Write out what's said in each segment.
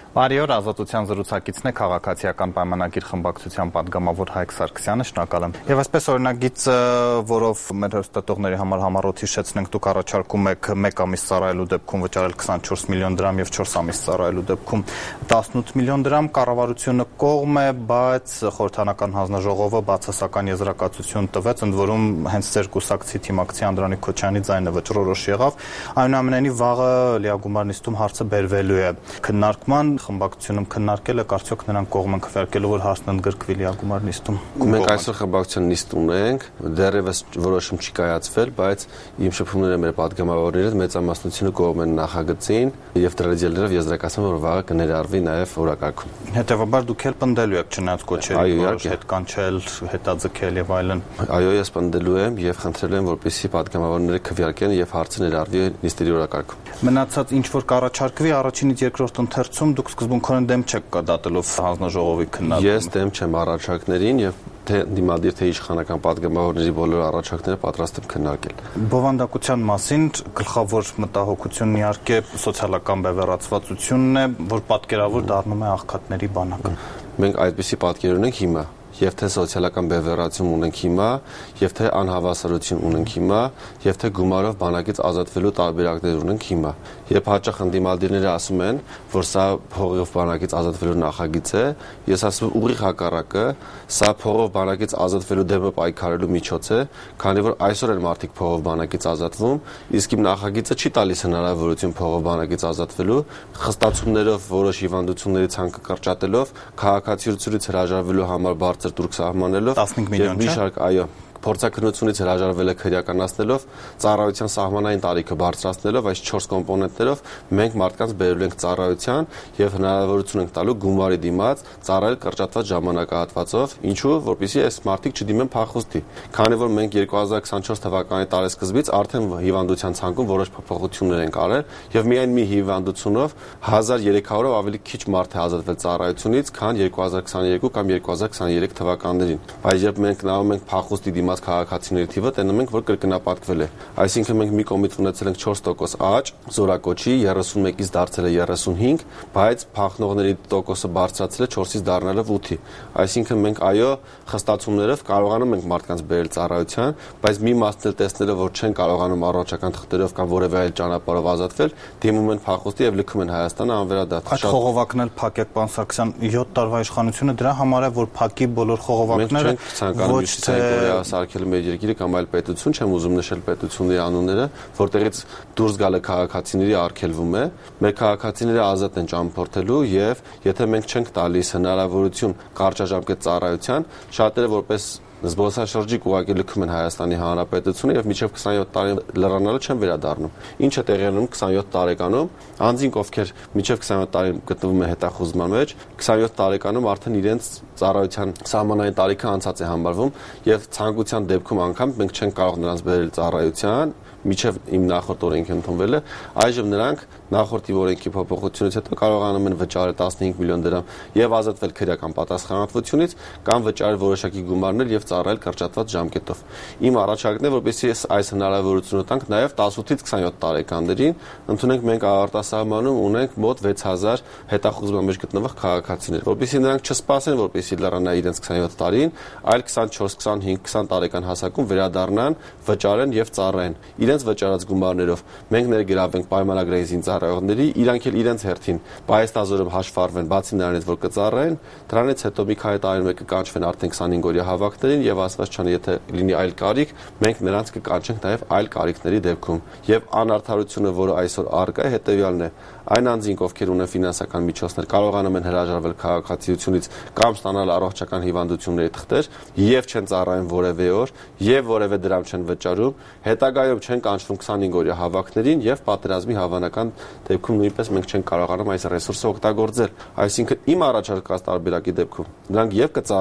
Բարի օր, Ազատության զրուցակիցն է քաղաքացիական պայմանագիր խմբակցության պատգամավոր Հայկ Սարգսյանը, շնորհակալ եմ։ Եվ այսպես օրինագիծը, որով մեր հեռուստատողների համար համառոտ հիշեցնենք, դուք առաջարկում եք 1 ամիս ծառայելու դեպքում վճարել 24 միլիոն դրամ եւ 4 ամիս ծառայելու դեպքում 18 միլիոն դրամ, կառավարությունը կողմ է, բայց խորհրդանական հանձնաժողովը բացասական եզրակացություն տվեց, ընդ որում հենց ձեր կուսակցի թիմակցի Անդրանիկ Քոչյանի ձայնը վճռորոշ եղավ, այնուամենայնիվ վաղը լիագումար նիստում հարցը բերվելու է քննարկման, խմբակցությունում քննարկել եք, արդյոք նրանք կողմ են քվեարկելու, որ հարցն ընդգրկվի լիագումար նիստում։ Մենք այսօր խմբակցության նիստ ունենք, դեռևս որոշում չի կայացվել, բայց իմ շփումները մեր պատգամավորների հետ մեծամասնությունը կողմ են նախագծին եւ դրանից ելնելով եզրակացում, որ վաղը կներառվի նաեւ օրակարգում։ Հետևաբար դուք էլ պնդելու եք չնայած կոչերի, որոշ հետ կանչել, հետաձգել եւ այլն։ Այո, ես պնդելու եմ եւ խնդրել եմ, որպեսզի պատգամավորները քվեարկեն եւ հարցը ներառվի նիստերի օրակարգում։ Մնացած ինչ որ կառաջարկվի, առաջինից երկրորդ ընթերցում դուք սկզբունքորեն դեմ չեք դատելով հանձնաժողովի քննարկումը։ Ես դեմ չեմ առաջարկներին եւ դիմադիր թե իշխանական պատգամավորների բոլոր առաջարկները պատրաստ եմ քննարկել։ Բովանդակության մասին գլխավոր մտահոգությունն իհարկե սոցիալական բևեռացվածությունն է, որ պատկերավոր դառնում է աղքատների բանակ։ Մենք այդպիսի պատկեր ունենք հիմա, եւ թե սոցիալական բևեռացում ունենք հիմա, եւ թե անհավասարություն ունենք հիմա, եւ թե գումարով բանակից ազատվելու տարբերակներ ունենք հիմա։ Երբ հաճախ ընդդիմադիրները ասում են, որ սա փողով բանակից ազատվելու նախագիծ է, ես ասում եմ ուղիղ հակառակը, սա փողով բանակից ազատվելու դեմը պայքարելու միջոց է, քանի որ այսօր են մարդիկ փողով բանակից ազատվում, իսկ իմ նախագիծը չի տալիս հնարավորություն փողով բանակից ազատվելու, խստացումներով որոշ հիվանդությունների ցանկը կրճատելով, քաղաքացիությունից հրաժարվելու համար բարձր տուրք սահմանելով 15 միլիոն, մի շարք, այո, փորձակնությունից հրաժարվել է քրեականացնելով, ծառայության սահմանային տարիքը բարձրացնելով, այս 4 կոմպոնենտներով մենք մարդկանց բերելու ենք ծառայության եւ հնարավորություն ենք տալու գումարի դիմաց ծառայել կրճատված ժամանակահատվածով, ինչու, որպեսզի այս մարդիկ չդիմեն փախուստի։ Քանի որ մենք 2024 թվականի տարեսկզբից արդեն հիվանդության ցանկում որոշ փոփոխություններ ենք արել եւ միայն մի հիվանդությունով 1300-ով ավելի քիչ մարդ է ազատվել ծառայությունից, քան 2022 կամ 2023 թվականներին։ Բայց երբ մենք նայում ենք փախուստի քաղաքացիների թիվը տենում ենք, որ կրկնապատկվել է։ Այսինքն մենք մի կողմից ունեցել ենք 4% աճ, զորակոչի 31-ից դարձել է 35, բայց փախնողների տոկոսը բարձրացել է 4-ից դառնալով 8-ի։ Այսինքն մենք այո, խստացումներով կարողանում ենք մարդկանց բերել ծառայության, բայց մի մասն էլ տեսնելով, որ չեն կարողանում առողջական թղթերով կամ որևէ այլ ճանապարհով ազատվել, դիմում են փախուստի եւ լքում են Հայաստանը անվերադարձ։ Այդ խողովակն էլ փակեք, պարոն Սարգսյան, 7 տարվա իշխանությունը դրա համար է, որ փակի բոլոր խողովակները, ոչ թե սարքել մեր երկիրը կամ այլ պետություն, չեմ ուզում նշել պետությունների անունները, որտեղից դուրս գալը քաղաքացիների արգելվում է, մեր քաղաքացիները ազատ են ճամփորդելու եւ եթե մենք չենք տալիս հնարավորություն կարճաժամկետ ծառայության, շատերը որպես զբոսաշրջիկ ուղղակի լքում են Հայաստանի Հանրապետությունը եւ մինչեւ 27 տարի լրանալը չեն վերադառնում։ Ինչ է տեղի ունենում 27 տարեկանում, անձինք ովքեր մինչեւ 27 տարի գտնվում են հետախուզման մեջ, 27 տարեկանում արդեն իրենց ծառայության սահմանային տարիքը անցած է համարվում եւ ցանկության դեպքում անգամ մենք չենք կարող նրանց բերել ծառայության միջև իմ նախորդ օրենքը ընդունվել է, այժմ նրանք նախորդի օրենքի փոփոխությունից հետո կարողանում են վճարել 15 միլիոն դրամ եւ ազատվել քրեական պատասխանատվությունից կամ վճարել որոշակի գումարներ եւ ծառայել կրճատված ժամկետով։ Իմ առաջարկն է, որպեսզի այս հնարավորությունը տանք նաեւ 18-ից 27 տարեկաններին, ընդունենք մենք արտասահմանում ունենք մոտ 6000 հետախուզման մեջ գտնվող քաղաքացիներ, որպեսզի նրանք չսպասեն, որպեսզի լրանա իրենց 27 տարին, այլ 24, 25, 20 տարեկան հասակում վերադառնան, վճարեն եւ ծառայեն։ Իրենց վճարած գումարներով մենք ներգրավենք պայմանագրային զինծառայողների, իրանք էլ իրենց հերթին պայեստազորով հաշվառվեն, բացի նրանից, որ կծառայեն, դրանից հետո մի քանի տարի մեկ կկանչվեն արդեն 25-օրյա հավաքներին եւ ասված չան, եթե լինի այլ կարիք, մենք նրանց կկանչենք նաեւ այլ կարիքների դեպքում։ Եվ անարդարությունը, որը այսօր առկա է, հետեւյալն է. այն անձինք, ովքեր ունեն ֆինանսական միջոցներ, կարողանում են հրաժարվել քաղաքացիությունից կամ ստանալ առողջական հիվանդությունների թղթեր եւ չեն ծառայում որևէ օր եւ որևէ դրամ չեն վճարում, հետագայում չեն կանչվում 25-օրյա հավաքներին եւ պատերազմի հավանական դեպքում նույնպես մենք չենք կարողանում այս ռեսուրսը օգտագործել։ Այսինքն իմ առաջարկած տարբերակի դեպքում նրանք եւ կծառայեն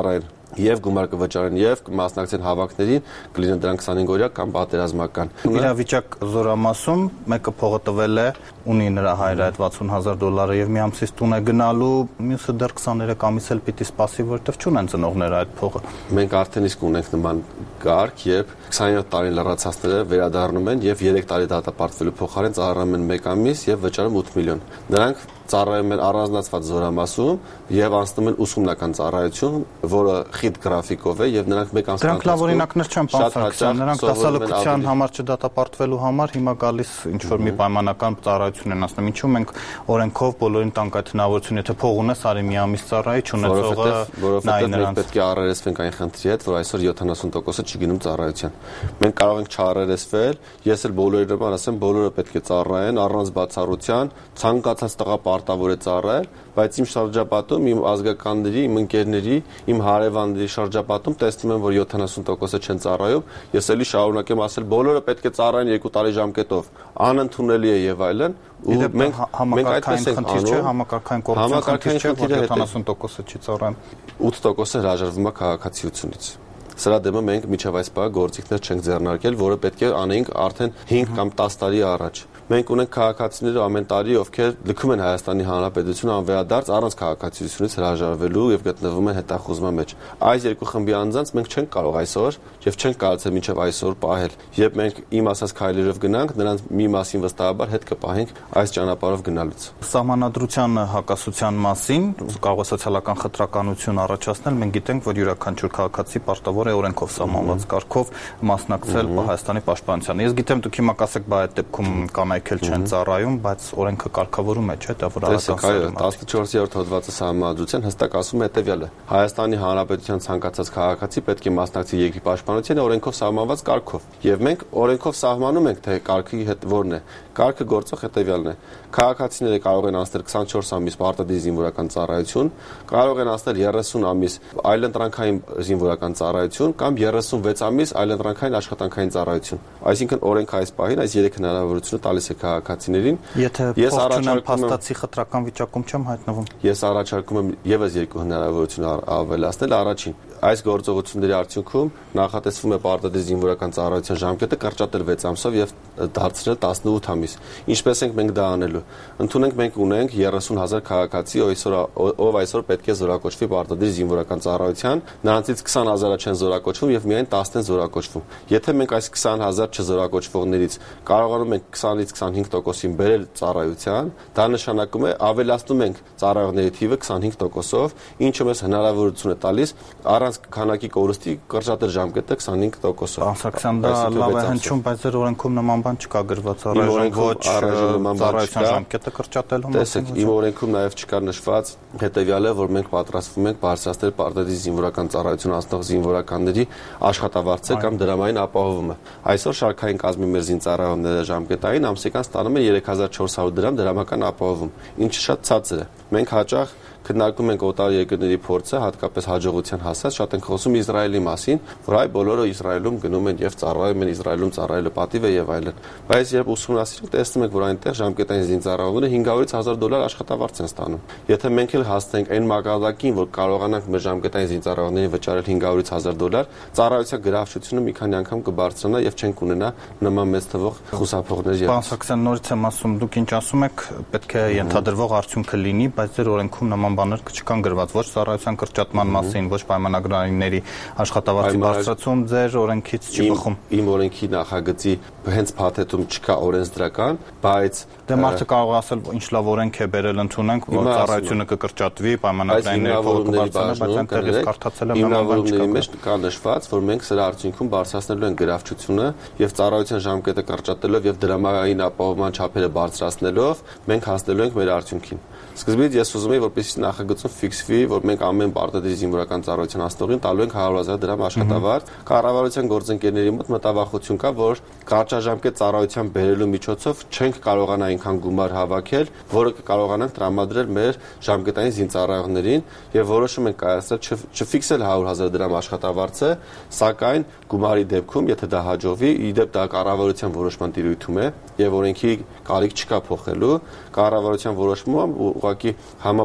եւ գումար կվճարեն եւ կմասնակցեն հավաքներին, կլինեն դրանք 25 օրյա կամ պատերազմական։ Իրավիճակ Զորամասում մեկը փողը տվել է, ունի նրա հայրը այդ $60,000 եւ մի ամսից տուն է գնալու, մյուսը դեռ 23 ամիս էլ պիտի սպասի, որովհետեւ չունեն ծնողները այդ փողը։ Մենք արդեն իսկ ունենք նման կարգ, երբ 27 տարին լրացածները վերադառնում են եւ 3 տարի դատապարտվելու փոխարեն ծառայում են 1 ամիս եւ վճարում 8 միլիոն։ Նրանք ծառայում են առանձնացված Զորամասում եւ անցնում են ուսումնական ծառայություն, որը խիտ գրաֆիկով է եւ նրանք մեկ ամսական Դրանք լավ օրինակներ չեն, պարոն Սարգսյան, նրանք դասալքության համար չդատապարտվելու համար հիմա գալիս ինչ որ մի պայմանական ծառայություն են անցնում։ Ինչու մենք օրենքով բոլորին տանք այդ հնարավորություն, եթե փող ունես, արի մի ամիս ծառայի, չունեցողը նայի նրանց։ Պետք է առերեսվենք այն խնդրի հետ, որ այսօր 70%-ը չի գնում ծառայության։ Մենք կարող ենք չառերեսվել, ես էլ բոլորի նման ասեմ, բոլորը պետք է ծառայեն առանց բացառության, ցանկացած տղա պարտավոր է ծառայել, բայց իմ շրջապատում, իմ ազգականների, իմ ընկերների, իմ հարևանների շրջապատում տեսնում եմ, որ 70%-ը չեն ծառայում, ես էլի շարունակեմ ասել, բոլորը պետք է ծառայեն 2 տարի ժամկետով, անընդունելի է եւ այլն, ու մենք այդպես ենք անում, համակարգային կոռուպցիան խնդիր չէ, որ 70%-ը չի ծառայում, 8%-ը հրաժարվում է քաղաքացիությունից։ Սրա դեմը մենք միջև այս պահը գործիքներ չենք ձեռնարկել, որը պետք է անեինք արդեն 5 կամ 10 տարի առաջ։ Մենք ունենք քաղաքացիները ամեն տարի, ովքեր լքում են Հայաստանի Հանրապետությունը անվերադարձ առանց քաղաքացիությունից հրաժարվելու եւ գտնվում են հետախուզման մեջ։ Այս երկու խմբի անձանց մենք չենք կարող այսօր եւ չենք կարծել մինչեւ այսօր պահել։ Երբ մենք իմ ասած քայլերով գնանք, նրանց մի մասին վստահաբար հետ կպահենք այս ճանապարհով գնալուց։ Սահմանադրության հակասության մասին կարող է սոցիալական խտրականություն առաջացնել, մենք գիտենք, որ յուրաքանչյուր քաղաքացի պարտավոր է օրենքով սահմանված կարգով մասնակցել Հայաստանի պաշտպանությանը։ Ես գիտեմ դուք հիմա կասեք, բայց այդ դեպքում կանայքել չեն ծառայում, բայց օրենքը կարգավորում է, չէ՞, դա որ արական 14-րդ հոդվածը սահմանադրության հստակ ասում է հետեւյալը. Հայաստանի Հանրապետության ցանկացած քաղաքացի պետք է մասնակցի երկրի պաշտպանությանը օրենքով սահմանված կարգով։ Եվ մենք օրենքով սահմանում ենք, թե կարգի հետ որն է։ Կարգը գործող հետեւյալն է. քաղաքացիները կարող են անցնել 24 ամիս պարտադիր զինվորական ծառայություն, կարող են անցնել 30 ամիս այլընտրանքային զինվորական ծառայություն կամ 36 ամիս այլընտրանքային աշխատանքային ծառայություն։ Այսինքն օրենքը այս պահին այս 3 հնարավորությունը տալիս է քաղաքացիներին։ Եթե փոխանցում փաստացի խտրական վիճակում չեմ հայտնվում։ Ես առաջարկում եմ եւս 2 հնարավորություն ավելացնել։ Առաջին, այս գործողությունների արդյունքում նախատեսվում է պարտադիր զինվորական ծառայության ժամկետը կրճատել 6 ամսով եւ դարձնել 18 ամիս։ Ինչպես ենք մենք դա անելու։ Ընդունենք մենք ունենք 30,000 քաղաքացի, ով այսօր պետք է զորակոչվի պարտադիր զինվորական ծառայության, նրանցից 20,000-ը չեն զորակոչվում եւ միայն 10-ն են զորակոչվում։ Եթե մենք այս 20,000 չզորակոչվողներից կարողանում ենք 20-ից 25%-ին բերել ծառայության, դա նշանակում է ավելացնում ենք ծառայողների թիվը 25%-ով, ինչը մեզ հնարավորություն է տալիս առանց քանակի կորստի կրճատել ժամկետը 25%-ով։ Սարգսյան, դա լավ է հնչում, բայց ձեր օրենքում նման բան չկա գրված առայժմ ոչ ծառայության ժամկետը կրճատելու մասին։ Տեսեք, իմ օրենքում նաև չկա նշված հետեւյալը, որ մենք պատրաստվում ենք բարձրացնել պարտադիր զինվորական ծառայություն անցնող զինվորականների աշխատավարձը կամ դրամային ապահովումը։ Այսօր շարքային կազմի մեր զինծառայողները ժամկետային ամսական ստանում են 3400 դրամ դրամական ապահովում, ինչը շատ ցածր է։ Մենք հաճախ քննարկում ենք օտար երկրների փորձը, հատկապես հաջողության հասած, շատ ենք խոսում Իսրայելի մասին, որ այ բոլորը Իսրայելում գնում են եւ ծառայում են, Իսրայելում ծառայելը պատիվ է եւ այլն։ Բայց երբ ուսումնասիրենք, տեսնում ենք, որ այնտեղ ժամկետային զինծառայողները $500-ից $1000 աշխատավարձ են ստանում։ Եթե մենք էլ հասնենք այն մակարդակին, որ կարողանանք մեր ժամկետային զինծառայողներին վճարել $500-ից $1000, ծառայության գրավչությունը մի քանի անգամ կբարձրանա եւ չենք ունենա նման մեծ թվով խուսափողներ։ Պարոն Սարգսյան, նորից եմ ասում, դուք ինչ ասում եք, պետք է ենթադրվող արդյունքը լինի, բայց ձեր օրենքում նման բաներ չկան գրված, ոչ ծառայության կրճատման մասին, ոչ պայմանագրայինների աշխատավարձի բարձրացում ձեր օրենքից չի բխում։ Իմ օրենքի նախագծի հենց փաթեթում չկա օրենսդրական, բայց դե մարդը կարող է ասել, ինչ լավ օրենք է բերել ընդունենք, որ ծառայությունը կկրճատվի, պայմանագրայինների փոխը կբարձրանա, բայց այնտեղից կարդացել եմ նման բան չկա։ Մեջ կա նշված, որ մենք սրա արդյունքում բարձրացնելու ենք գրավչությունը եւ ծառայության ժամկետը կրճատելով եւ դրամային ապահովման չափերը բարձրացնելով մենք հասնելու ենք մեր արդյունքին։ Սկզբից ես ուզում եի, որպեսզի նախագծում ֆիքսվի, որ մենք ամեն պարտադիր զինվորական ծառայության անցնողին տալու ենք 100,000 դրամ աշխատավարձ։ Կառավարության գործընկերների մոտ մտավախություն կա, որ կարճաժամկետ ծառայության բերելու միջոցով չենք կարողանա այնքան գումար հավաքել, որը կկարողանանք տրամադրել մեր ժամկետային զինծառայողներին եւ որոշում ենք կայացնել չֆիքսել 100,000 դրամ աշխատավարձը, սակայն գումարի դեպքում, եթե դա հաջողվի, իդեպ դա կառավարության որոշման տիրույթում է եւ օրենքի կարիք չկա փոխելու, կառավարության որոշումը ուղղակի համապատասխան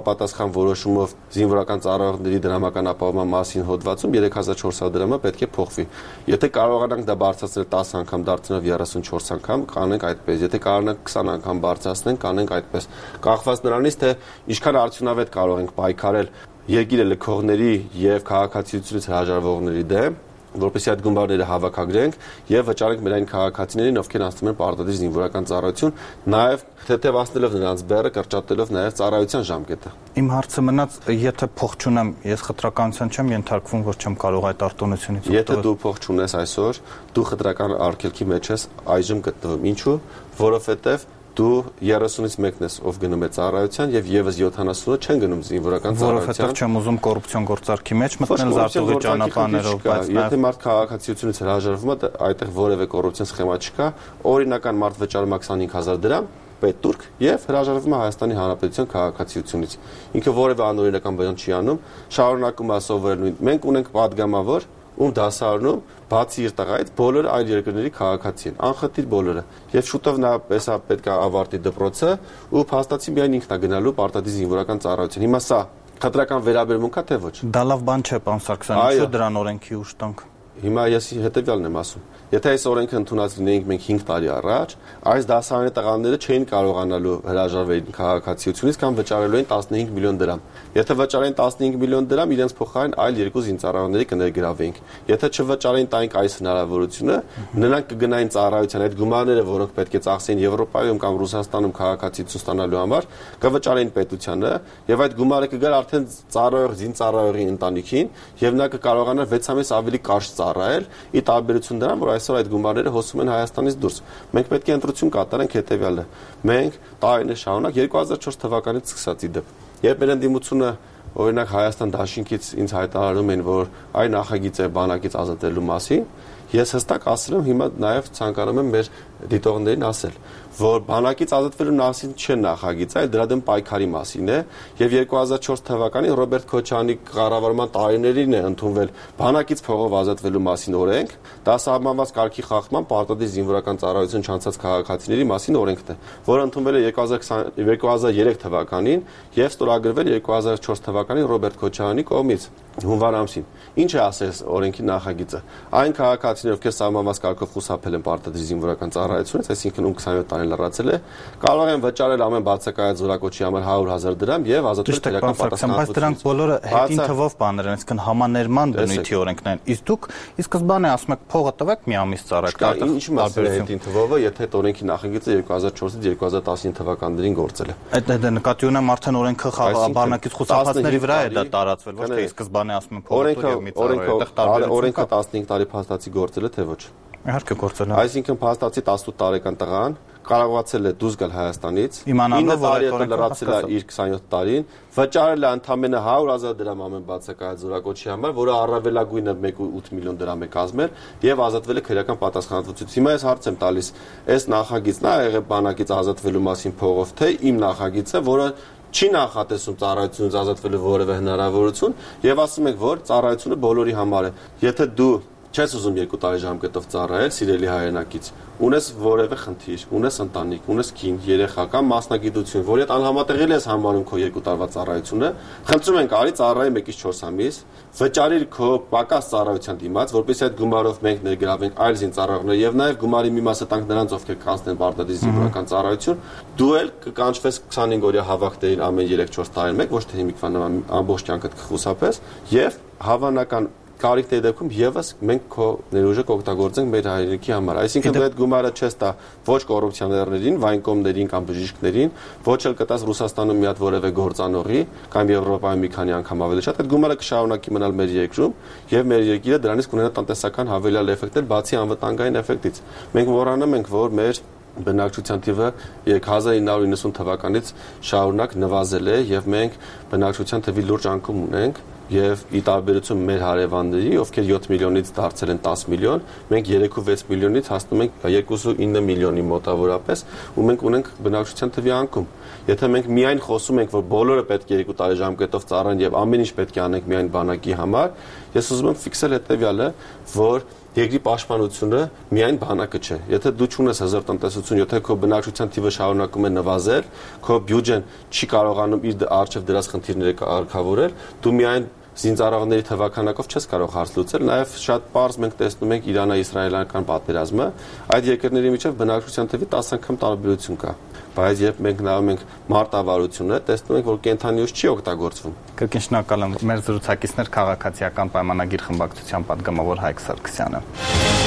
նախնական որոշումով զինվորական ծառայողների դրամական ապահովման մասին հոդվածում 3400 դրամը պետք է փոխվի։ Եթե կարողանանք դա բարձրացնել 10 անգամ դարձնով 34 անգամ, կանենք այդպես։ Եթե կարողանանք 20 անգամ բարձրացնենք, կանենք այդպես։ Կախված նրանից, թե ինչքան արդյունավետ կարող ենք պայքարել երկիրը լքողների եւ քաղաքացիությունից հրաժարվողների դեմ, որպեսզի այդ գումարները հավաքագրենք եւ վճարենք մեր այն քաղաքացիներին, ովքեր անցնում են պարտադիր զինվորական ծառայություն, նաեւ թեթևացնելով նրանց բեռը, կրճատելով նաեւ ծառայության ժամկետը։ Իմ հարցը մնաց, եթե փող չունեմ, ես խտրականության չեմ ենթարկվում, որ չեմ կարող այդ արտոնությունից օգտվել։ Եթե դու փող չունես այսօր, դու խտրական արգելքի մեջ ես այժմ գտնվում։ Ինչու՞, որովհետեւ դու 30-ից մեկն ես, ով գնում է ծառայության եւ եւս 70-ը չեն գնում զինվորական ծառայության։ Որովհետեւ չեմ ուզում կոռուպցիոն գործարքի մեջ մտնել զարտուղի ճանապարհներով, բայց եթե մարդ քաղաքացիությունից հրաժարվում է, այդտեղ որևէ կոռուպցիոն սխեմա չկա, օրինական մարդ վճարում է 25000 դրամ, պետտուրք եւ հրաժարվում է Հայաստանի Հանրապետության քաղաքացիությունից։ Ինքը որևէ անօրինական բան չի անում, շարունակում է սովորել։ Մենք ունենք падգամավոր, ում դասարանում բացի իր տղայից բոլոր այլ երկրների քաղաքացի են, անխտիր բոլորը։ Եվ շուտով նա եսա պետք է ավարտի դպրոցը ու փաստացի միայն ինքն է գնալու պարտադիր զինվորական ծառայություն։ Հիմա սա խտրական վերաբերմունք է թե ոչ։ Դա լավ բան չէ, պարոն Սարգսյան, ինչու դրան օրենքի ուժ տանք։ Հիմա ես հետեւյալն եմ ասում։ Եթե այս օրենքը ընդունած լինեինք մենք 5 տարի առաջ, այս դասարանի տղաները չէին կարողանալու հրաժարվել քաղաքացիությունից կամ վճարելու են 15 միլիոն դրամ։ Եթե վճարեն 15 միլիոն դրամ, իրենց փոխարեն այլ երկու զինծառայողների կներգրավեինք։ Եթե չվճարեն տանք այս հնարավորությունը, նրանք կգնային ծառայության այդ գումարները, որոնք պետք է ծախսեին Եվրոպայում կամ Ռուսաստանում քաղաքացիություն ստանալու համար, կվճարեին պետությանը, եւ այդ գումարը կգար արդեն ծառայող զինծառայողի ընտանիքին, եւ նա կկարողանա 6 ամիս ավելի կարճ ծառայել, ի տարբերություն դրան, որ այսօր այդ գումարները հոսում են Հայաստանից դուրս։ Մենք պետք է ընտրություն կատարենք հետեւյալը։ Մենք տարիներ շարունակ 2004 թվականից սկսած իդեպ, երբ մեր ընդդիմությունը օրինակ Հայաստան դաշինքից ինձ հայտարարում են, որ այն նախագիծը բանակից ազատելու մասին, ես հստակ ասել եմ, հիմա նաև ցանկանում եմ մեր դիտողներին ասել, որ բանակից ազատվելու մասին չէ նախագիծը, այլ դրա դեմ պայքարի մասին է, եւ 2004 թվականին Ռոբերտ Քոչարյանի կառավարման տարիներին է ընդունվել բանակից փողով ազատվելու մասին օրենք, դա սահմանված կարգի խախտման պարտադիր զինվորական ծառայություն չանցած քաղաքացիների մասին օրենքն է, որը ընդունվել է 2003 թվականին եւ ստորագրվել 2004 թվականին Ռոբերտ Քոչարյանի կողմից հունվար ամսին։ Ինչ է ասել օրենքի նախագիծը։ Այն քաղաքացիներ, ովքեր սահմանված կարգով խուսափել են պարտադիր զինվորական ծառայությունից, այսինքն ում 27 տարի լրացել է, կարող են վճարել ամեն բացակայած զորակոչի համար 100,000 դրամ եւ ազատվել քրեական պատասխանատվությունից։ Բայց դրանք բոլորը հետին թվով բաներ են, այսինքն համաներման բնույթի օրենքն են։ Իսկ դուք ի սկզբանե ասում եք փողը տվեք մի ամիս ծառայեք։ Ինչ մասը հետին թվովը, եթե այդ օրենքի նախագիծը 2004-ից 2019 թվականներին գործել է։ Այդ նկատի ունեմ արդեն օրենքը բանակից խուսափածների վրա է դա տարածվել, ոչ թե ի սկզբանե ասում են փողը տվեք մի ծառայեք։ Օրենքը 15 տարի փաստացի գործել է թե ոչ։ Իհարկե գործել է։ Այսինքն փաստացի 18 տարեկան տղան կարողացել է դուրս գալ Հայաստանից, 9 տարի հետո լրացել է իր 27 տարին, վճարել է ընդամենը 100,000 դրամ ամեն բացակայած զորակոչի համար, որը առավելագույնը 1.8 միլիոն դրամ է կազմել եւ ազատվել է քրեական պատասխանատվությունից։ Հիմա ես հարց եմ տալիս, այս նախագիծն է եղել բանակից ազատվելու մասին փողով, թե իմ նախագիծը, որը չի նախատեսում ծառայությունից ազատվելու որևէ հնարավորություն եւ ասում եք, որ ծառայությունը բոլորի համար է։ Եթե դու չես ուզում 2 տարի ժամկետով ծառայել սիրելի հայրենակից, ունես որևէ խնդիր, ունես ընտանիք, ունես կին, երեխա կամ մասնագիտություն, որի հետ անհամատեղելի ես համարում քո 2 տարվա ծառայությունը, խնդրում ենք արի ծառայի 1-ից 4 ամիս, վճարիր քո պակաս ծառայության դիմաց, որպեսզի այդ գումարով մենք ներգրավենք այլ զինծառայողներ եւ նաեւ գումարի մի մասը տանք նրանց, ովքեր կանցնեն պարտադիր զինվորական ծառայություն, դու էլ կկանչվես 25 օրյա հավաքներին ամեն 3-4 տարին մեկ, ոչ թե հիմիկվան ամբողջ կյանքդ կխուսափես եւ հավանական կարիքների դեպքում եւս մենք քո ներուժը կօգտագործենք մեր հայրենիքի համար։ Այսինքն դու այդ գումարը չես տա ոչ կոռուպցիոներներին, վայնկոմներին կամ բժիշկներին, ոչ էլ կտաս Ռուսաստանում մի հատ որևէ գործանողի կամ Եվրոպայում մի քանի անգամ ավելի շատ։ Այդ գումարը կշարունակի մնալ մեր երկրում եւ մեր երկիրը դրանից կունենա տնտեսական հավելյալ էֆեկտներ բացի անվտանգային էֆեկտից։ Մենք մոռանում ենք, որ մեր բնակչության թիվը 1990 թվականից շարունակ նվազել է եւ մենք բնակչության թվի լուրջ անկում ունենք եւ ի տարբերություն մեր հարևանների, ովքեր 7 միլիոնից դարձել են 10 միլիոն, մենք 3-6 միլիոնից հասնում ենք 2.9 միլիոնի մոտավորապես, ու մենք ունենք բնակչության թվի անկում։ Եթե մենք միայն խոսում ենք, որ բոլորը պետք է 2 տարի ժամկետով ծառայեն եւ ամեն ինչ պետք է անենք միայն բանակի համար, ես ուզում եմ ֆիքսել հետեւյալը, որ երկրի պաշտպանությունը միայն բանակը չէ։ Եթե դու չունես հզոր տնտեսություն, եթե քո բնակչության թիվը շարունակում է նվազել, քո բյուջեն չի կարողանում իր արժև դրած խնդիրները կարգավորել, դու միայն զինծառայողների թվականակով չես կարող հարց լուծել, նաև շատ պարզ մենք տեսնում ենք Իրано-իսրայելական պատերազմը, այդ երկրների միջև բնակչության թվի 10 անգամ տարբերություն կա։ Բայց երբ մենք նայում ենք մարտավարությունը, տեսնում ենք, որ կենթանիուս չի օգտագործվում։ Կրկին շնորհակալ եմ մեր զրուցակիցներ քաղաքացիական պայմանագիր խմբակցության պատգամավոր Հայկ Սարգսյանը։